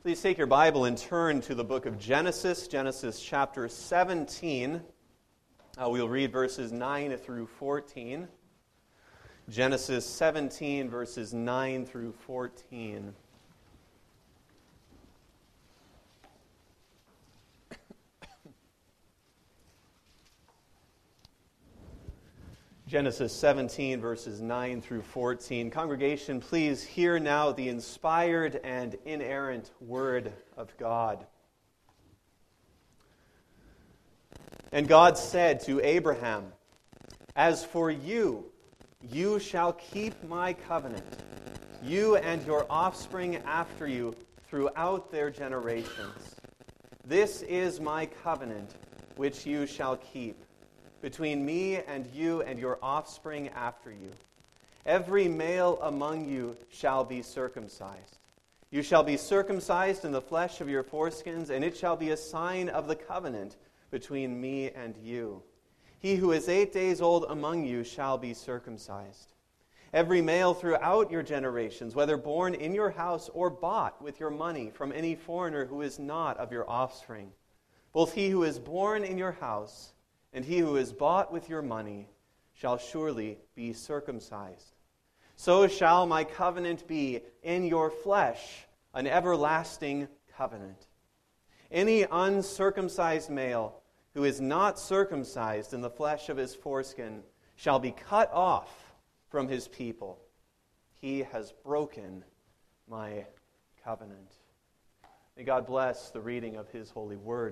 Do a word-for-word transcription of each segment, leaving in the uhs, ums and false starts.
Please take your Bible and turn to the book of Genesis, Genesis chapter seventeen. Uh, we'll read verses nine through fourteen. Genesis seventeen, verses nine through fourteen. Genesis seventeen, verses nine through fourteen. Congregation, please hear now the inspired and inerrant Word of God. And God said to Abraham, "As for you, you shall keep my covenant, you and your offspring after you throughout their generations. This is my covenant, which you shall keep between me and you and your offspring after you. Every male among you shall be circumcised. You shall be circumcised in the flesh of your foreskins, and it shall be a sign of the covenant between me and you. He who is eight days old among you shall be circumcised. Every male throughout your generations, whether born in your house or bought with your money from any foreigner who is not of your offspring, both he who is born in your house and he who is bought with your money shall surely be circumcised. So shall my covenant be in your flesh, an everlasting covenant. Any uncircumcised male who is not circumcised in the flesh of his foreskin shall be cut off from his people. He has broken my covenant." May God bless the reading of His holy word.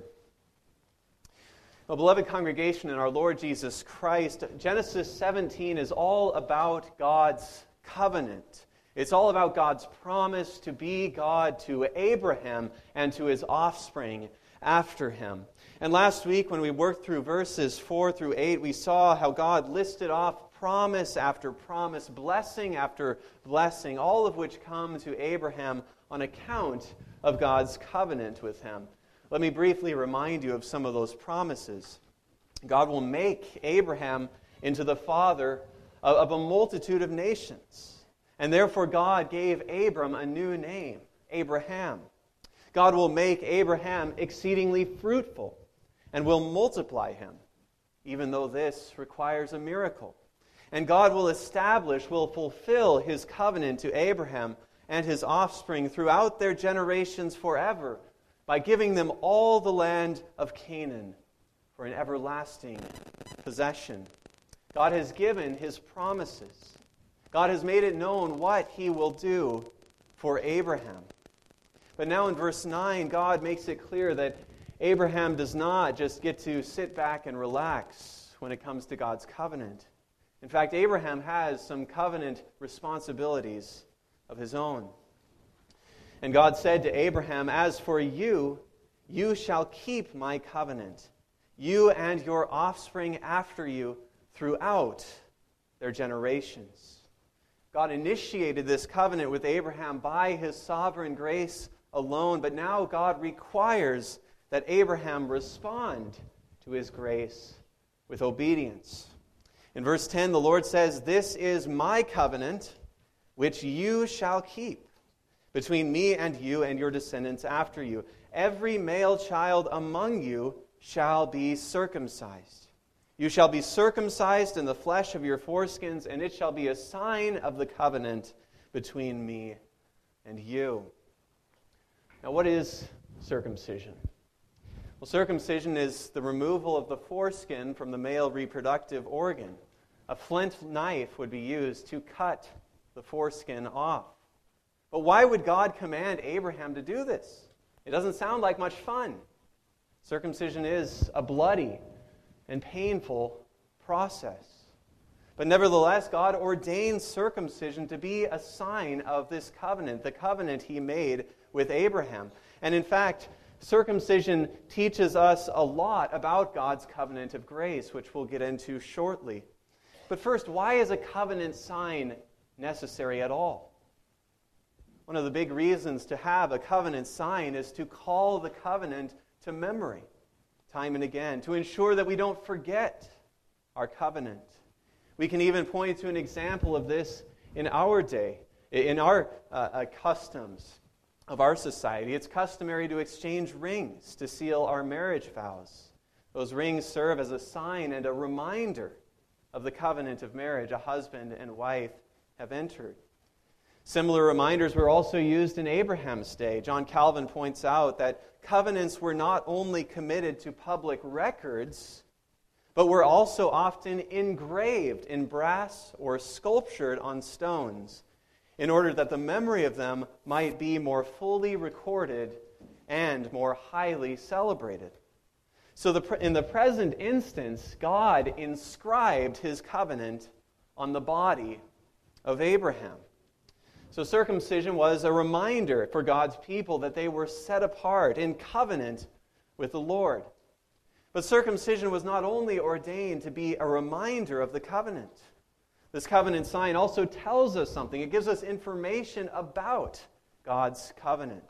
Well, beloved congregation in our Lord Jesus Christ, Genesis seventeen is all about God's covenant. It's all about God's promise to be God to Abraham and to his offspring after him. And last week when we worked through verses four through eight, we saw how God listed off promise after promise, blessing after blessing, all of which come to Abraham on account of God's covenant with him. Let me briefly remind you of some of those promises. God will make Abraham into the father of a multitude of nations. And therefore God gave Abram a new name, Abraham. God will make Abraham exceedingly fruitful and will multiply him, even though this requires a miracle. And God will establish, will fulfill His covenant to Abraham and his offspring throughout their generations forever, by giving them all the land of Canaan for an everlasting possession. God has given His promises. God has made it known what He will do for Abraham. But now in verse nine, God makes it clear that Abraham does not just get to sit back and relax when it comes to God's covenant. In fact, Abraham has some covenant responsibilities of his own. And God said to Abraham, "As for you, you shall keep my covenant, you and your offspring after you throughout their generations." God initiated this covenant with Abraham by His sovereign grace alone, but now God requires that Abraham respond to His grace with obedience. In verse ten, the Lord says, "This is my covenant, which you shall keep between me and you and your descendants after you. Every male child among you shall be circumcised. You shall be circumcised in the flesh of your foreskins, and it shall be a sign of the covenant between me and you." Now, what is circumcision? Well, circumcision is the removal of the foreskin from the male reproductive organ. A flint knife would be used to cut the foreskin off. But why would God command Abraham to do this? It doesn't sound like much fun. Circumcision is a bloody and painful process. But nevertheless, God ordained circumcision to be a sign of this covenant, the covenant He made with Abraham. And in fact, circumcision teaches us a lot about God's covenant of grace, which we'll get into shortly. But first, why is a covenant sign necessary at all? One of the big reasons to have a covenant sign is to call the covenant to memory, time and again, to ensure that we don't forget our covenant. We can even point to an example of this in our day, in our uh, uh, customs. of our society, it's customary to exchange rings to seal our marriage vows. Those rings serve as a sign and a reminder of the covenant of marriage a husband and wife have entered. Similar reminders were also used in Abraham's day. John Calvin points out that covenants were not only committed to public records, but were also often engraved in brass or sculptured on stones in order that the memory of them might be more fully recorded and more highly celebrated. So the, in the present instance, God inscribed his covenant on the body of Abraham. So circumcision was a reminder for God's people that they were set apart in covenant with the Lord. But circumcision was not only ordained to be a reminder of the covenant. This covenant sign also tells us something. It gives us information about God's covenant.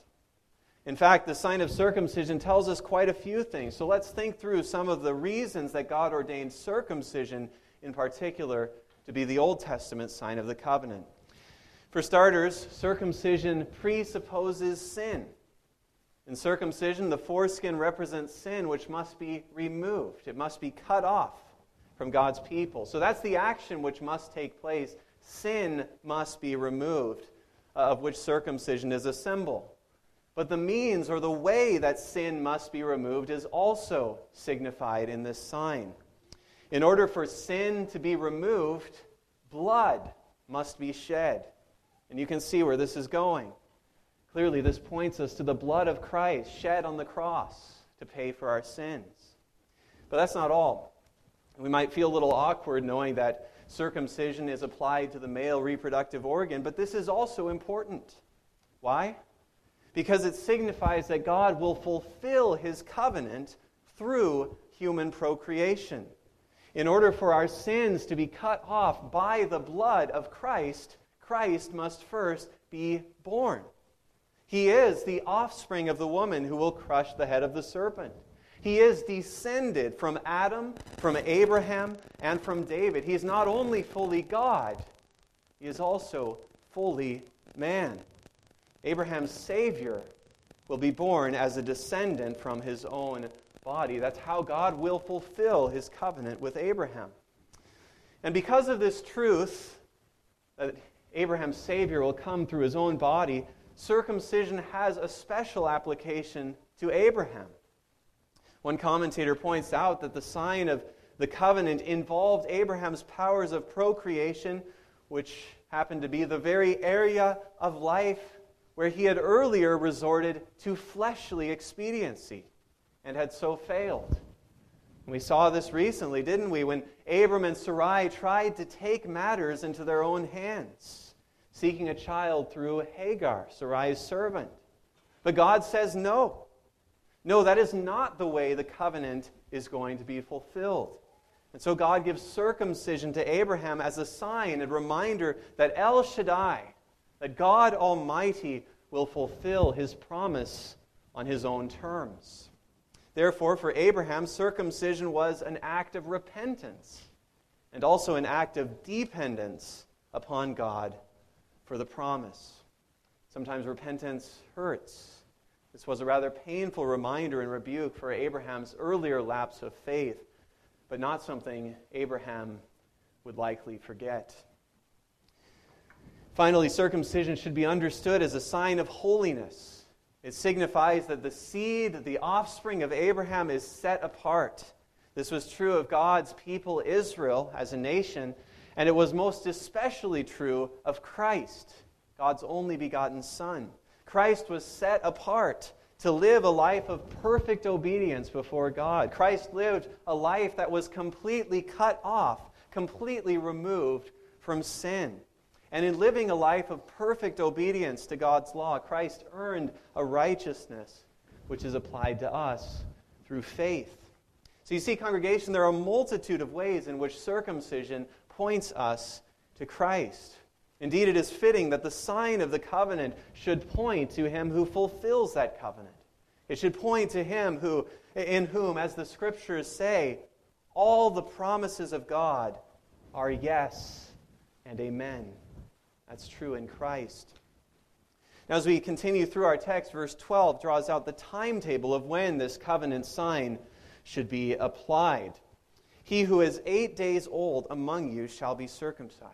In fact, the sign of circumcision tells us quite a few things. So let's think through some of the reasons that God ordained circumcision in particular to be the Old Testament sign of the covenant. For starters, circumcision presupposes sin. In circumcision, the foreskin represents sin which must be removed. It must be cut off from God's people. So that's the action which must take place. Sin must be removed, of which circumcision is a symbol. But the means or the way that sin must be removed is also signified in this sign. In order for sin to be removed, blood must be shed. And you can see where this is going. Clearly, this points us to the blood of Christ shed on the cross to pay for our sins. But that's not all. We might feel a little awkward knowing that circumcision is applied to the male reproductive organ, but this is also important. Why? Because it signifies that God will fulfill his covenant through human procreation. In order for our sins to be cut off by the blood of Christ, Christ must first be born. He is the offspring of the woman who will crush the head of the serpent. He is descended from Adam, from Abraham, and from David. He is not only fully God, he is also fully man. Abraham's Savior will be born as a descendant from his own body. That's how God will fulfill his covenant with Abraham. And because of this truth, that Abraham's Savior will come through his own body, circumcision has a special application to Abraham. One commentator points out that the sign of the covenant involved Abraham's powers of procreation, which happened to be the very area of life where he had earlier resorted to fleshly expediency and had so failed. And we saw this recently, didn't we, when Abram and Sarai tried to take matters into their own hands, seeking a child through Hagar, Sarai's servant. But God says no. No, that is not the way the covenant is going to be fulfilled. And so God gives circumcision to Abraham as a sign and reminder that El Shaddai, that God Almighty, will fulfill his promise on his own terms. Therefore, for Abraham, circumcision was an act of repentance and also an act of dependence upon God for the promise. Sometimes repentance hurts. This was a rather painful reminder and rebuke for Abraham's earlier lapse of faith, but not something Abraham would likely forget. Finally, circumcision should be understood as a sign of holiness. It signifies that the seed, the offspring of Abraham, is set apart. This was true of God's people, Israel, as a nation, and it was most especially true of Christ, God's only begotten Son. Christ was set apart to live a life of perfect obedience before God. Christ lived a life that was completely cut off, completely removed from sin. And in living a life of perfect obedience to God's law, Christ earned a righteousness which is applied to us through faith. So you see, congregation, there are a multitude of ways in which circumcision points us to Christ. Indeed, it is fitting that the sign of the covenant should point to him who fulfills that covenant. It should point to him who, in whom, as the Scriptures say, all the promises of God are yes and amen. That's true in Christ. Now, as we continue through our text, verse twelve draws out the timetable of when this covenant sign should be applied. He who is eight days old among you shall be circumcised.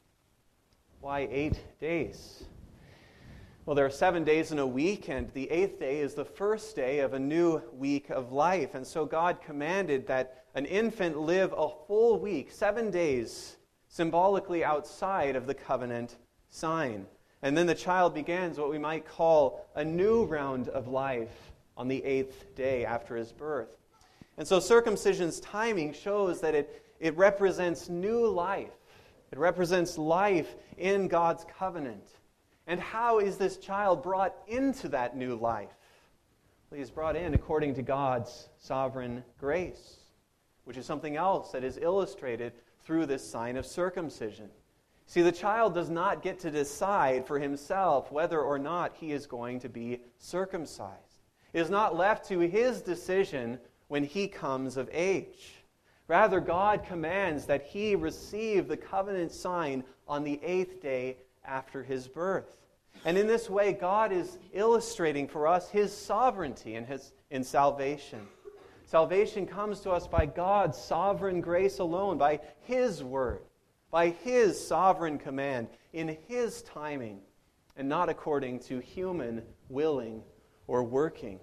Why eight days? Well, there are seven days in a week, and the eighth day is the first day of a new week of life. And so God commanded that an infant live a full week, seven days, symbolically outside of the covenant sign. And then the child begins what we might call a new round of life on the eighth day after his birth. And so circumcision's timing shows that it, it represents new life. It represents life in God's covenant. And how is this child brought into that new life? Well, he is brought in according to God's sovereign grace, which is something else that is illustrated through this sign of circumcision. See, the child does not get to decide for himself whether or not he is going to be circumcised. It is not left to his decision when he comes of age. Rather, God commands that he receive the covenant sign on the eighth day after his birth. And in this way, God is illustrating for us his sovereignty in, his, in salvation. Salvation comes to us by God's sovereign grace alone, by his word, by his sovereign command, in his timing, and not according to human willing or working.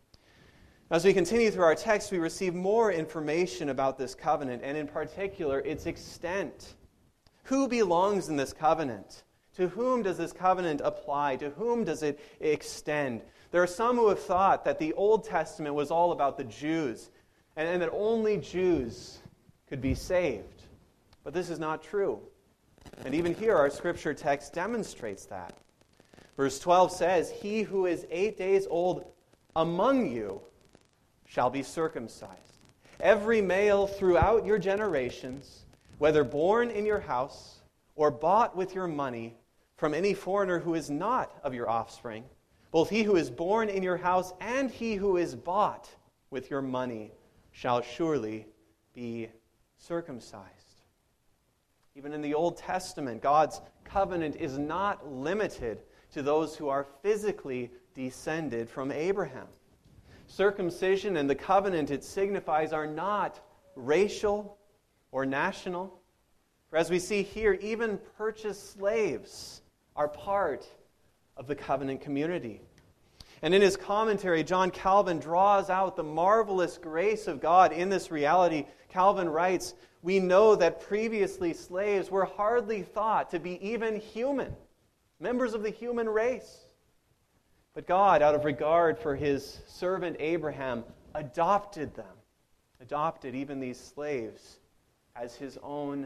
As we continue through our text, we receive more information about this covenant, and in particular, its extent. Who belongs in this covenant? To whom does this covenant apply? To whom does it extend? There are some who have thought that the Old Testament was all about the Jews, and, and that only Jews could be saved. But this is not true. And even here, our scripture text demonstrates that. Verse twelve says, "He who is eight days old among you shall be circumcised. Every male throughout your generations, whether born in your house or bought with your money from any foreigner who is not of your offspring, both he who is born in your house and he who is bought with your money shall surely be circumcised." Even in the Old Testament, God's covenant is not limited to those who are physically descended from Abraham. Circumcision and the covenant it signifies are not racial or national. For as we see here, even purchased slaves are part of the covenant community. And in his commentary, John Calvin draws out the marvelous grace of God in this reality. Calvin writes, "We know that previously slaves were hardly thought to be even human, members of the human race. But God, out of regard for his servant Abraham, adopted them, adopted even these slaves as his own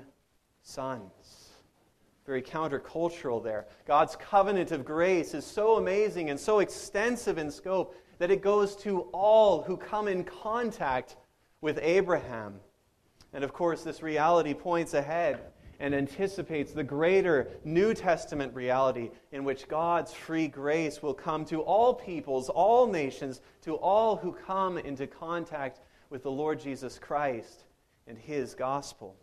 sons." Very countercultural there. God's covenant of grace is so amazing and so extensive in scope that it goes to all who come in contact with Abraham. And of course, this reality points ahead and anticipates the greater New Testament reality in which God's free grace will come to all peoples, all nations, to all who come into contact with the Lord Jesus Christ and his gospel.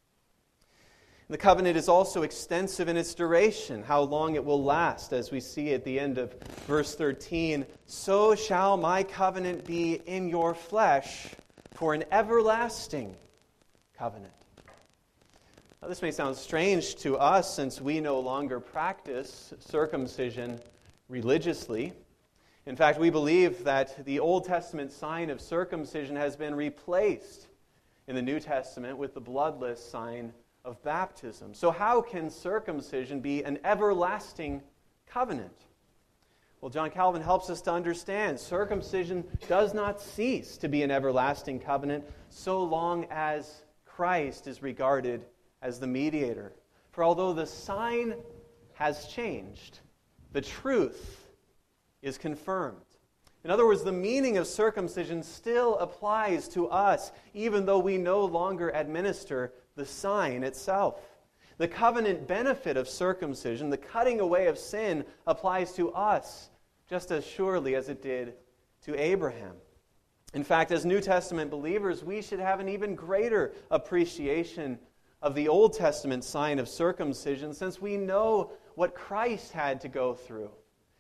The covenant is also extensive in its duration, how long it will last, as we see at the end of verse thirteen. "So shall my covenant be in your flesh for an everlasting covenant." Now, this may sound strange to us since we no longer practice circumcision religiously. In fact, we believe that the Old Testament sign of circumcision has been replaced in the New Testament with the bloodless sign of baptism. So how can circumcision be an everlasting covenant? Well, John Calvin helps us to understand circumcision does not cease to be an everlasting covenant so long as Christ is regarded as the mediator. For although the sign has changed, the truth is confirmed. In other words, the meaning of circumcision still applies to us, even though we no longer administer the sign itself. The covenant benefit of circumcision, the cutting away of sin, applies to us just as surely as it did to Abraham. In fact, as New Testament believers, we should have an even greater appreciation of the Old Testament sign of circumcision, since we know what Christ had to go through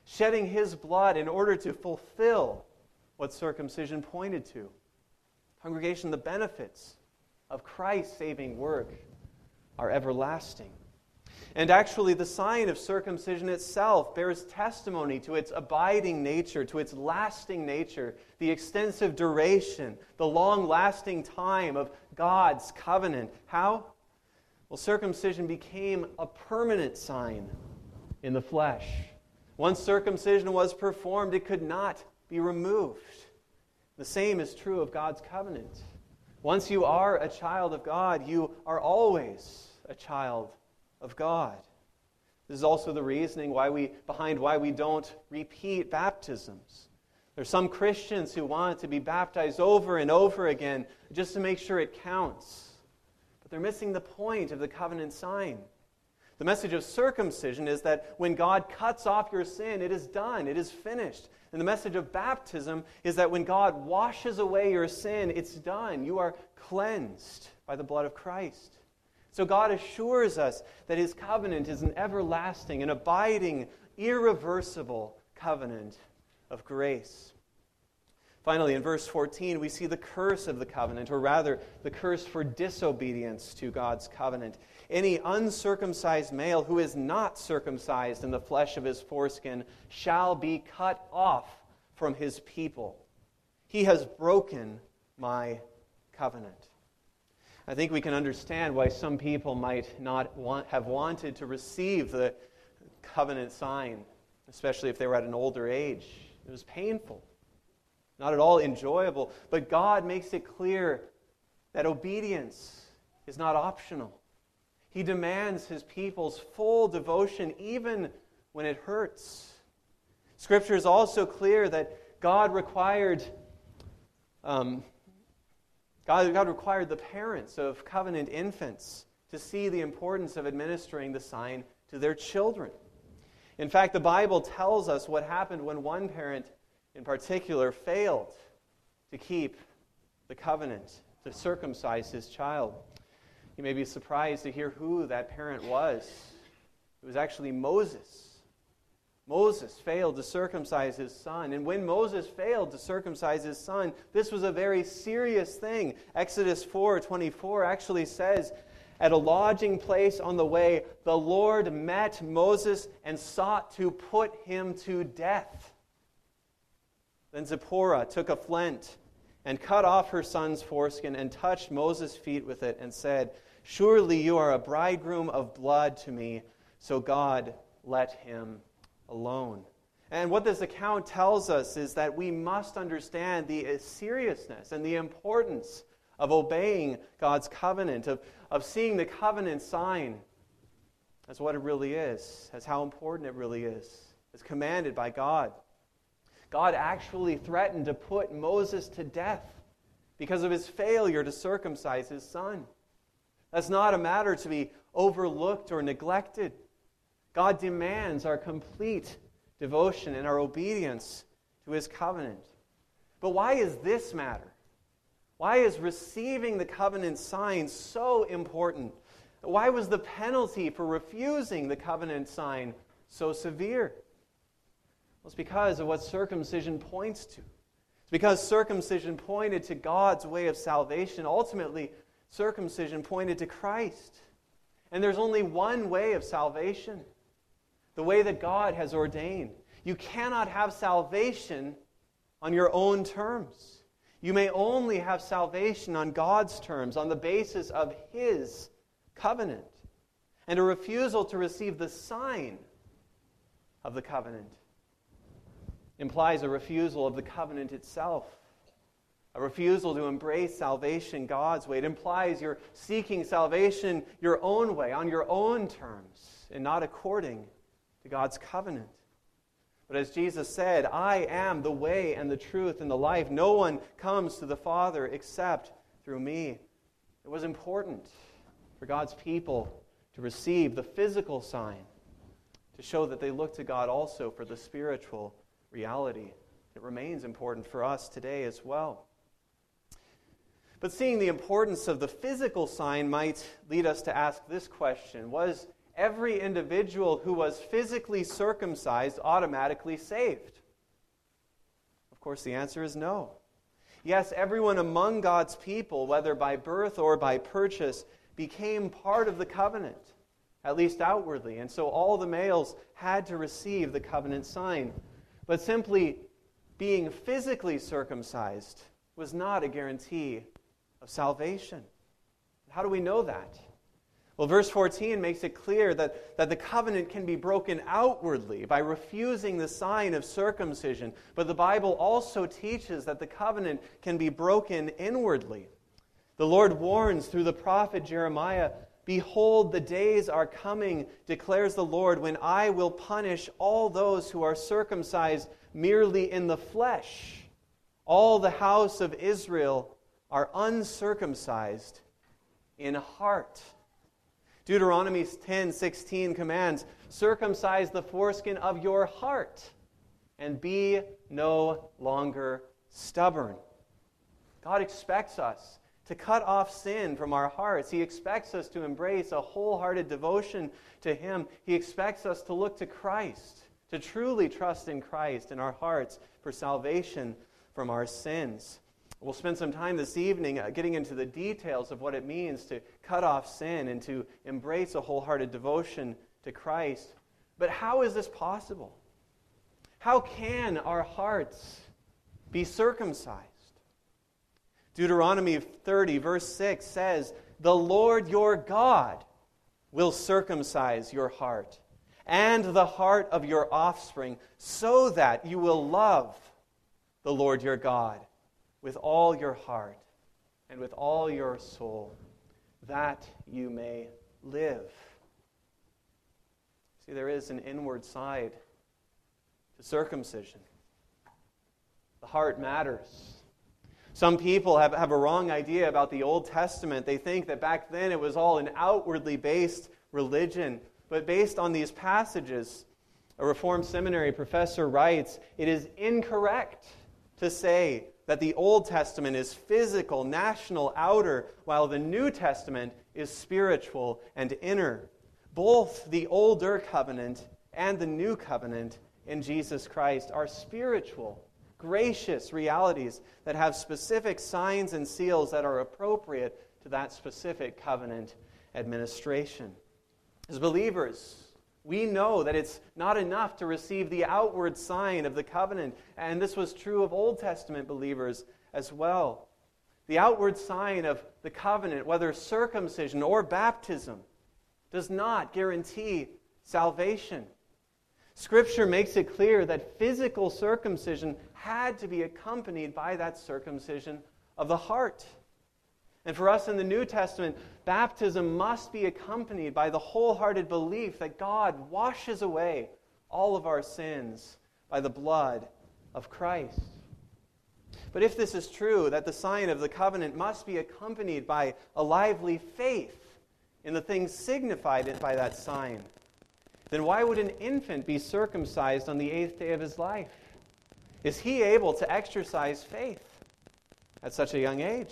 shedding his blood in order to fulfill what circumcision pointed to. Congregation, the benefits of Christ's saving work are everlasting. And actually, the sign of circumcision itself bears testimony to its abiding nature, to its lasting nature, the extensive duration, the long-lasting time of God's covenant. How? Well, circumcision became a permanent sign in the flesh. Once circumcision was performed, it could not be removed. The same is true of God's covenant. Once you are a child of God, you are always a child of God. This is also the reasoning why we behind why we don't repeat baptisms. There's some Christians who want to be baptized over and over again just to make sure it counts. But they're missing the point of the covenant sign. The message of circumcision is that when God cuts off your sin, it is done, it is finished. And the message of baptism is that when God washes away your sin, it's done. You are cleansed by the blood of Christ. So God assures us that his covenant is an everlasting, an abiding, irreversible covenant of grace. Finally, in verse fourteen, we see the curse of the covenant, or rather, the curse for disobedience to God's covenant. Any uncircumcised male who is not circumcised in the flesh of his foreskin shall be cut off from his people. He has broken my covenant. I think we can understand why some people might not want, have wanted to receive the covenant sign, especially if they were at an older age. It was painful, not at all enjoyable, but God makes it clear that obedience is not optional. He demands his people's full devotion even when it hurts. Scripture is also clear that God required um, God, God required the parents of covenant infants to see the importance of administering the sign to their children. In fact, the Bible tells us what happened when one parent in particular failed to keep the covenant, to circumcise his child. You may be surprised to hear who that parent was. It was actually Moses. Moses failed to circumcise his son. And when Moses failed to circumcise his son, this was a very serious thing. Exodus four twenty-four actually says, at a lodging place on the way, the Lord met Moses and sought to put him to death. Then Zipporah took a flint and cut off her son's foreskin and touched Moses' feet with it and said, surely you are a bridegroom of blood to me, so God let him alone. And what this account tells us is that we must understand the seriousness and the importance of obeying God's covenant, of, of seeing the covenant sign as what it really is, as how important it really is, as commanded by God. God actually threatened to put Moses to death because of his failure to circumcise his son. That's not a matter to be overlooked or neglected. God demands our complete devotion and our obedience to his covenant. But why is this matter? Why is receiving the covenant sign so important? Why was the penalty for refusing the covenant sign so severe? Well, it's because of what circumcision points to. It's because circumcision pointed to God's way of salvation. Ultimately, circumcision pointed to Christ. And there's only one way of salvation, the way that God has ordained. You cannot have salvation on your own terms. You may only have salvation on God's terms, on the basis of his covenant. And a refusal to receive the sign of the covenant implies a refusal of the covenant itself. A refusal to embrace salvation God's way. It implies you're seeking salvation your own way, on your own terms, and not according to God's covenant. But as Jesus said, I am the way and the truth and the life. No one comes to the Father except through me. It was important for God's people to receive the physical sign, to show that they look to God also for the spiritual reality. It remains important for us today as well. But seeing the importance of the physical sign might lead us to ask this question: was every individual who was physically circumcised automatically saved? Of course, the answer is no. Yes, everyone among God's people, whether by birth or by purchase, became part of the covenant, at least outwardly. And so all the males had to receive the covenant sign. But simply being physically circumcised was not a guarantee of salvation. How do we know that? Well, verse fourteen makes it clear that, that the covenant can be broken outwardly by refusing the sign of circumcision. But the Bible also teaches that the covenant can be broken inwardly. The Lord warns through the prophet Jeremiah, "Behold, the days are coming, declares the Lord, when I will punish all those who are circumcised merely in the flesh. All the house of Israel are uncircumcised in heart." Deuteronomy ten sixteen commands, "Circumcise the foreskin of your heart, and be no longer stubborn." God expects us to cut off sin from our hearts. He expects us to embrace a wholehearted devotion to Him. He expects us to look to Christ, to truly trust in Christ in our hearts for salvation from our sins. We'll spend some time this evening getting into the details of what it means to cut off sin and to embrace a wholehearted devotion to Christ. But how is this possible? How can our hearts be circumcised? Deuteronomy thirty, verse six says, "The Lord your God will circumcise your heart and the heart of your offspring, so that you will love the Lord your God with all your heart and with all your soul, that you may live." See, there is an inward side to circumcision. The heart matters. Some people have, have a wrong idea about the Old Testament. They think that back then it was all an outwardly based religion. But based on these passages, a Reformed Seminary professor writes, "It is incorrect to say that the Old Testament is physical, national, outer, while the New Testament is spiritual and inner. Both the older covenant and the new covenant in Jesus Christ are spiritual, gracious realities that have specific signs and seals that are appropriate to that specific covenant administration." As believers, we know that it's not enough to receive the outward sign of the covenant, and this was true of Old Testament believers as well. The outward sign of the covenant, whether circumcision or baptism, does not guarantee salvation. Scripture makes it clear that physical circumcision had to be accompanied by that circumcision of the heart. And for us in the New Testament, baptism must be accompanied by the wholehearted belief that God washes away all of our sins by the blood of Christ. But if this is true, that the sign of the covenant must be accompanied by a lively faith in the things signified by that sign, then why would an infant be circumcised on the eighth day of his life? Is he able to exercise faith at such a young age?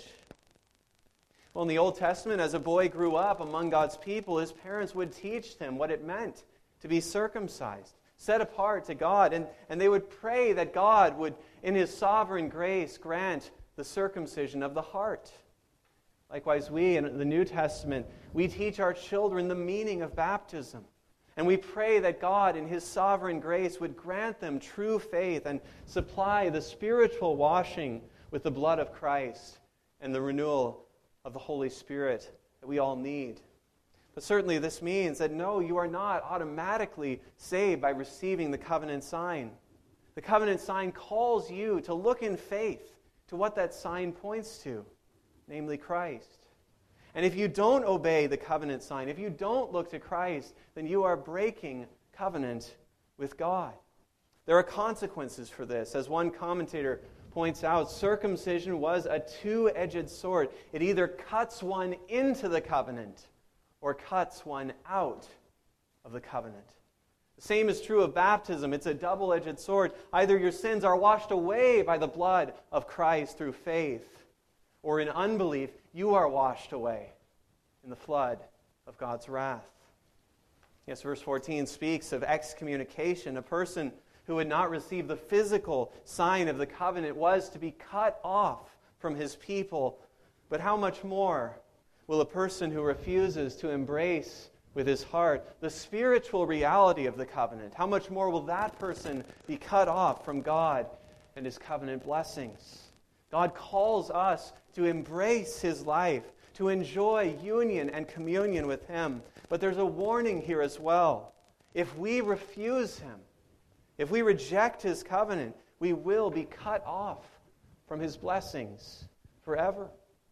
Well, in the Old Testament, as a boy grew up among God's people, his parents would teach him what it meant to be circumcised, set apart to God, and, and they would pray that God would, in His sovereign grace, grant the circumcision of the heart. Likewise, we in the New Testament, we teach our children the meaning of baptism. And we pray that God, in His sovereign grace, would grant them true faith and supply the spiritual washing with the blood of Christ and the renewal of the Holy Spirit that we all need. But certainly this means that no, you are not automatically saved by receiving the covenant sign. The covenant sign calls you to look in faith to what that sign points to, namely Christ. And if you don't obey the covenant sign, if you don't look to Christ, then you are breaking covenant with God. There are consequences for this. As one commentator points out, circumcision was a two-edged sword. It either cuts one into the covenant or cuts one out of the covenant. The same is true of baptism. It's a double-edged sword. Either your sins are washed away by the blood of Christ through faith, or in unbelief, you are washed away in the flood of God's wrath. Yes, verse fourteen speaks of excommunication. A person who would not receive the physical sign of the covenant was to be cut off from his people. But how much more will a person who refuses to embrace with his heart the spiritual reality of the covenant, how much more will that person be cut off from God and his covenant blessings? God calls us to embrace his life, to enjoy union and communion with him. But there's a warning here as well. If we refuse him, if we reject his covenant, we will be cut off from his blessings forever.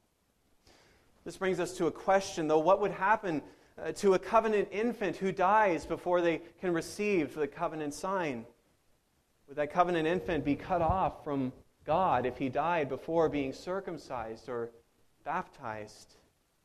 This brings us to a question, though. What would happen uh, to a covenant infant who dies before they can receive the covenant sign? Would that covenant infant be cut off from God if he died before being circumcised or baptized?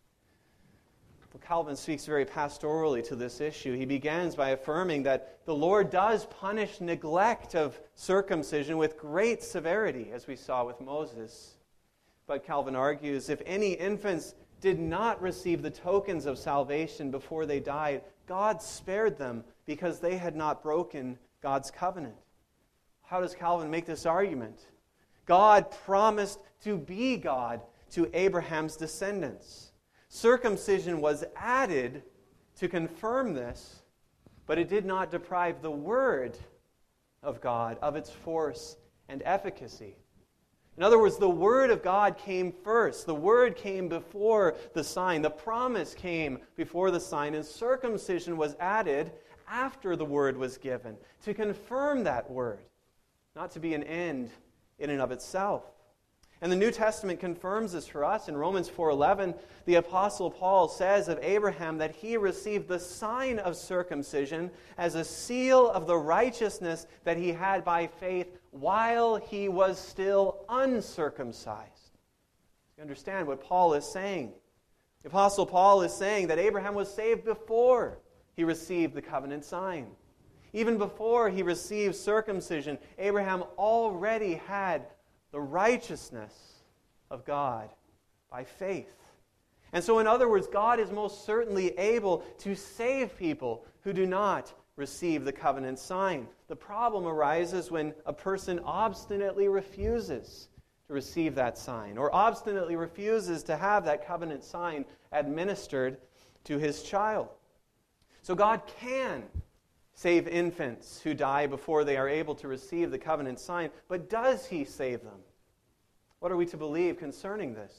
Well, Calvin speaks very pastorally to this issue. He begins by affirming that the Lord does punish neglect of circumcision with great severity, as we saw with Moses. But Calvin argues, if any infants did not receive the tokens of salvation before they died, God spared them because they had not broken God's covenant. How does Calvin make this argument? God promised to be God to Abraham's descendants. Circumcision was added to confirm this, but it did not deprive the Word of God of its force and efficacy. In other words, the Word of God came first. The Word came before the sign. The promise came before the sign, and circumcision was added after the Word was given to confirm that Word, not to be an end in and of itself. And the New Testament confirms this for us. In Romans four eleven, the Apostle Paul says of Abraham that he received the sign of circumcision as a seal of the righteousness that he had by faith while he was still uncircumcised. You understand what Paul is saying? The Apostle Paul is saying that Abraham was saved before he received the covenant sign. Even before he received circumcision, Abraham already had the righteousness of God by faith. And so, in other words, God is most certainly able to save people who do not receive the covenant sign. The problem arises when a person obstinately refuses to receive that sign, or obstinately refuses to have that covenant sign administered to his child. So God can save infants who die before they are able to receive the covenant sign, but does he save them? What are we to believe concerning this?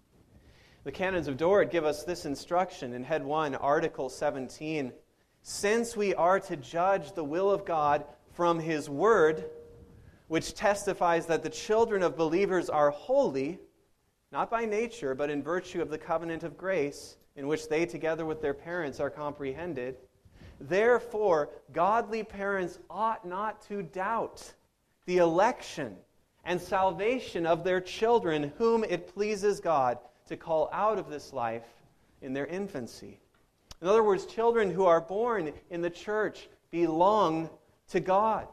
The Canons of Dort give us this instruction in Head one, Article seventeen. Since we are to judge the will of God from his word, which testifies that the children of believers are holy, not by nature, but in virtue of the covenant of grace, in which they together with their parents are comprehended, therefore, godly parents ought not to doubt the election and salvation of their children, whom it pleases God to call out of this life in their infancy. In other words, children who are born in the church belong to God.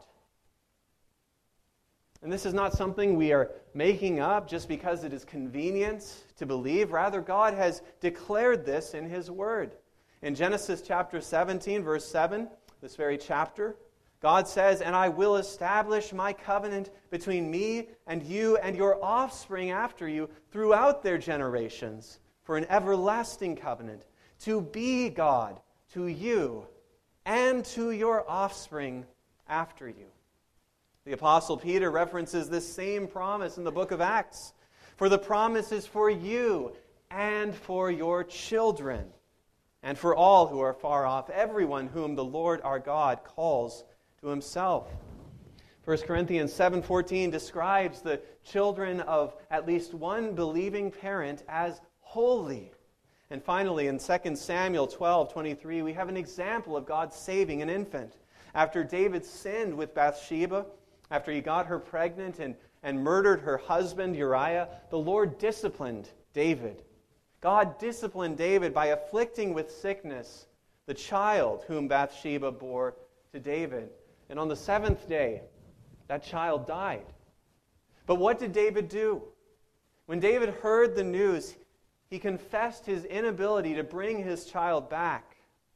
And this is not something we are making up just because it is convenient to believe. Rather, God has declared this in his word. In Genesis chapter seventeen, verse seven, this very chapter, God says, "And I will establish my covenant between me and you and your offspring after you throughout their generations for an everlasting covenant, to be God to you and to your offspring after you." The Apostle Peter references this same promise in the book of Acts. "For the promise is for you and for your children, and for all who are far off, everyone whom the Lord our God calls to himself." First Corinthians seven fourteen describes the children of at least one believing parent as holy. And finally, in Second Samuel twelve twenty-three, we have an example of God saving an infant. After David sinned with Bathsheba, after he got her pregnant and, and murdered her husband Uriah, the Lord disciplined David. God disciplined David by afflicting with sickness the child whom Bathsheba bore to David. And on the seventh day, that child died. But what did David do? When David heard the news, he confessed his inability to bring his child back.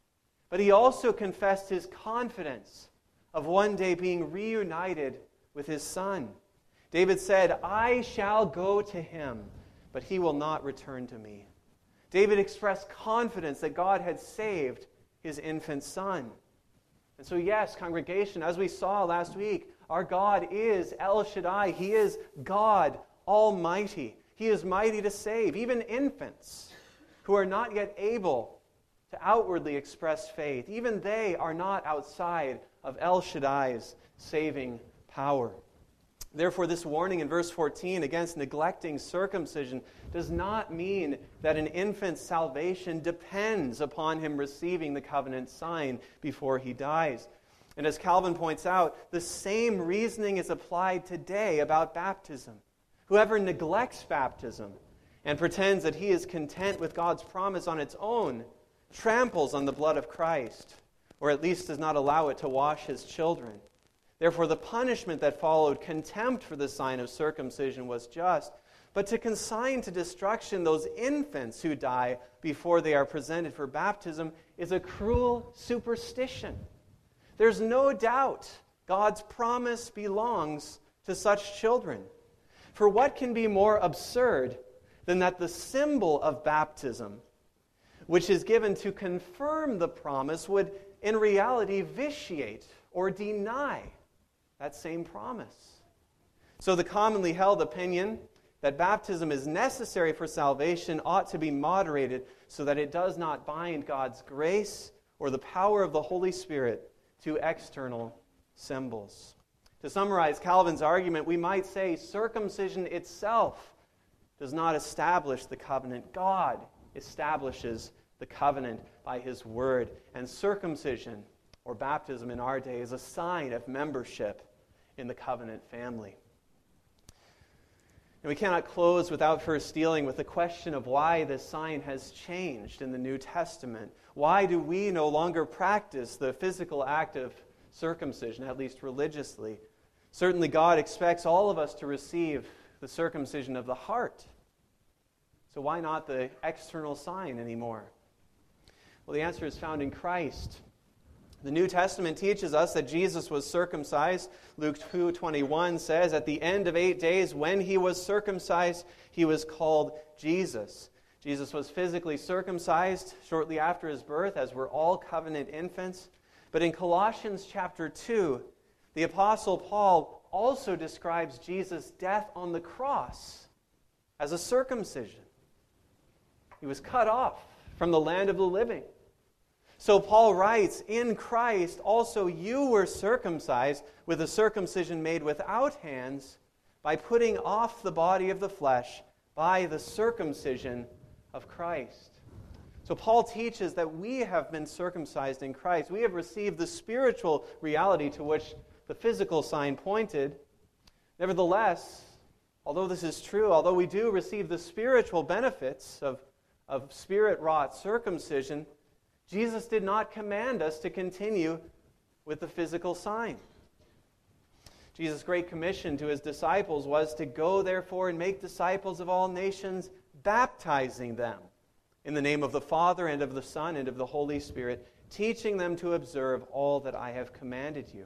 but he also confessed his confidence of one day being reunited with his Son. David said, "I shall go to him, but he will not return to me." David expressed confidence that God had saved his infant son. And so, yes, congregation, as we saw last week, our God is El Shaddai. He is God Almighty. He is mighty to save, even infants who are not yet able to outwardly express faith. Even they are not outside of El Shaddai's saving power. Therefore, this warning in verse fourteen against neglecting circumcision does not mean that an infant's salvation depends upon him receiving the covenant sign before he dies. And as Calvin points out, the same reasoning is applied today about baptism. Whoever neglects baptism and pretends that he is content with God's promise on its own tramples on the blood of Christ, or at least does not allow it to wash his children. Therefore, the punishment that followed, contempt for the sign of circumcision, was just. But to consign to destruction those infants who die before they are presented for baptism is a cruel superstition. There's no doubt God's promise belongs to such children. For what can be more absurd than that the symbol of baptism, which is given to confirm the promise, would in reality vitiate or deny that same promise? So the commonly held opinion that baptism is necessary for salvation ought to be moderated so that it does not bind God's grace or the power of the Holy Spirit to external symbols. To summarize Calvin's argument, we might say circumcision itself does not establish the covenant. God establishes the covenant by His Word. And circumcision, or baptism in our day, is a sign of membership in the covenant family. And we cannot close without first dealing with the question of why this sign has changed in the New Testament. Why do we no longer practice the physical act of circumcision, at least religiously? Certainly God expects all of us to receive the circumcision of the heart. So why not the external sign anymore? Well, the answer is found in Christ. The New Testament teaches us that Jesus was circumcised. Luke two twenty-one says, at the end of eight days, when he was circumcised, he was called Jesus. Jesus was physically circumcised shortly after his birth, as were all covenant infants. But in Colossians chapter two, the Apostle Paul also describes Jesus' death on the cross as a circumcision. He was cut off from the land of the living. So Paul writes, in Christ also you were circumcised with a circumcision made without hands, by putting off the body of the flesh by the circumcision of Christ. So Paul teaches that we have been circumcised in Christ. We have received the spiritual reality to which the physical sign pointed. Nevertheless, although this is true, although we do receive the spiritual benefits of, of spirit-wrought circumcision, Jesus did not command us to continue with the physical sign. Jesus' great commission to his disciples was to go, therefore, and make disciples of all nations, baptizing them in the name of the Father and of the Son and of the Holy Spirit, teaching them to observe all that I have commanded you.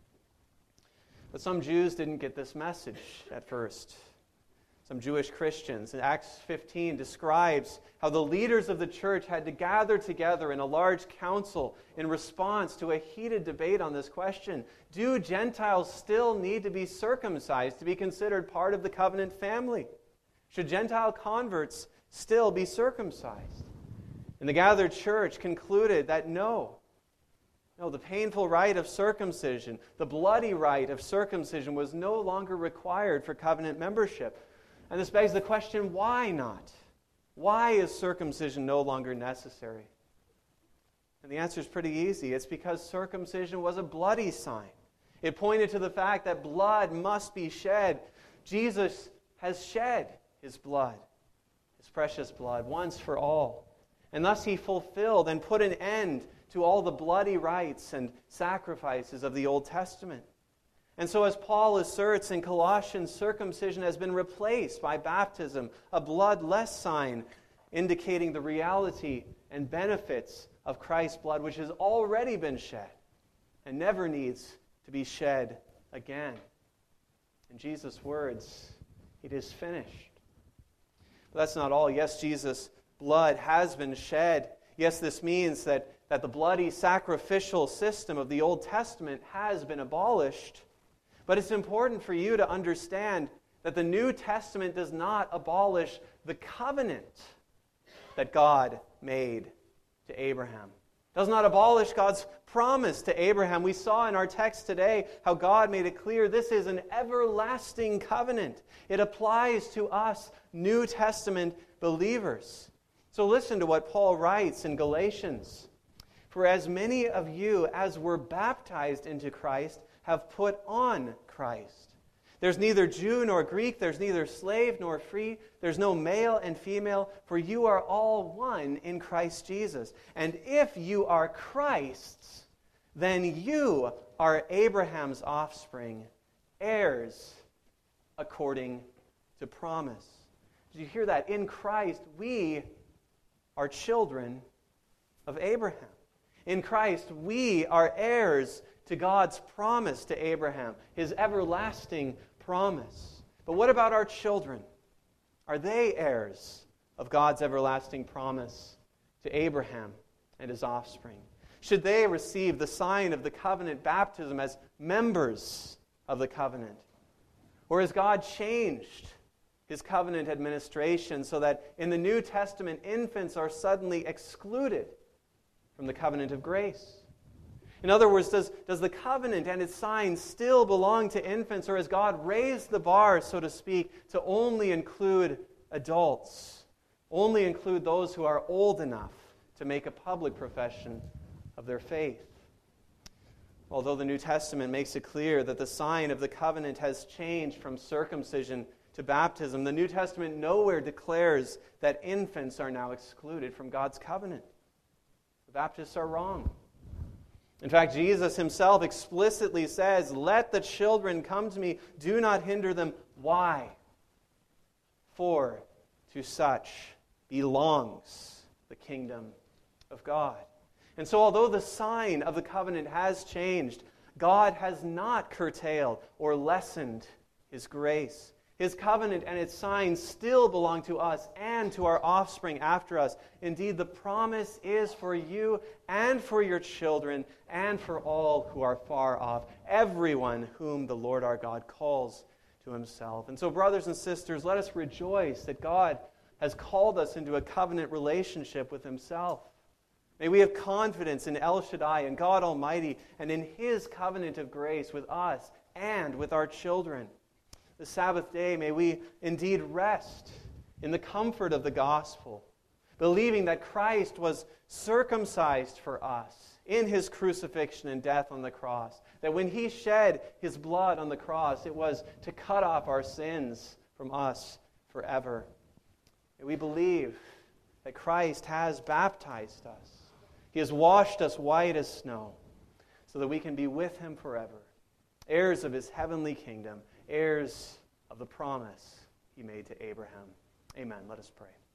But some Jews didn't get this message at first. Some Jewish Christians. In Acts fifteen describes how the leaders of the church had to gather together in a large council in response to a heated debate on this question. Do Gentiles still need to be circumcised to be considered part of the covenant family? Should Gentile converts still be circumcised? And the gathered church concluded that no. No, the painful rite of circumcision, the bloody rite of circumcision was no longer required for covenant membership. And this begs the question, why not? Why is circumcision no longer necessary? And the answer is pretty easy. It's because circumcision was a bloody sign. It pointed to the fact that blood must be shed. Jesus has shed his blood, his precious blood, once for all. And thus he fulfilled and put an end to all the bloody rites and sacrifices of the Old Testament. And so as Paul asserts in Colossians, circumcision has been replaced by baptism, a bloodless sign indicating the reality and benefits of Christ's blood, which has already been shed and never needs to be shed again. In Jesus' words, it is finished. But that's not all. Yes, Jesus' blood has been shed. Yes, this means that, that the bloody sacrificial system of the Old Testament has been abolished. But it's important for you to understand that the New Testament does not abolish the covenant that God made to Abraham. It does not abolish God's promise to Abraham. We saw in our text today how God made it clear this is an everlasting covenant. It applies to us New Testament believers. So listen to what Paul writes in Galatians. For as many of you as were baptized into Christ have put on Christ. There's neither Jew nor Greek, there's neither slave nor free, there's no male and female, for you are all one in Christ Jesus. And if you are Christ's, then you are Abraham's offspring, heirs according to promise. Did you hear that? In Christ, we are children of Abraham. In Christ, we are heirs to God's promise to Abraham, His everlasting promise. But what about our children? Are they heirs of God's everlasting promise to Abraham and his offspring? Should they receive the sign of the covenant baptism as members of the covenant? Or has God changed His covenant administration so that in the New Testament infants are suddenly excluded from the covenant of grace? In other words, does, does the covenant and its signs still belong to infants, or has God raised the bar, so to speak, to only include adults, only include those who are old enough to make a public profession of their faith? Although the New Testament makes it clear that the sign of the covenant has changed from circumcision to baptism, the New Testament nowhere declares that infants are now excluded from God's covenant. The Baptists are wrong. In fact, Jesus Himself explicitly says, "Let the children come to me, do not hinder them." Why? For to such belongs the kingdom of God. And so although the sign of the covenant has changed, God has not curtailed or lessened His grace. His covenant and its signs still belong to us and to our offspring after us. Indeed, the promise is for you and for your children and for all who are far off, everyone whom the Lord our God calls to Himself. And so, brothers and sisters, let us rejoice that God has called us into a covenant relationship with Himself. May we have confidence in El Shaddai and God Almighty and in His covenant of grace with us and with our children. The Sabbath day, may we indeed rest in the comfort of the gospel, believing that Christ was circumcised for us in His crucifixion and death on the cross, that when He shed His blood on the cross, it was to cut off our sins from us forever. May we believe that Christ has baptized us. He has washed us white as snow so that we can be with Him forever, heirs of His heavenly kingdom, heirs of the promise He made to Abraham. Amen. Let us pray.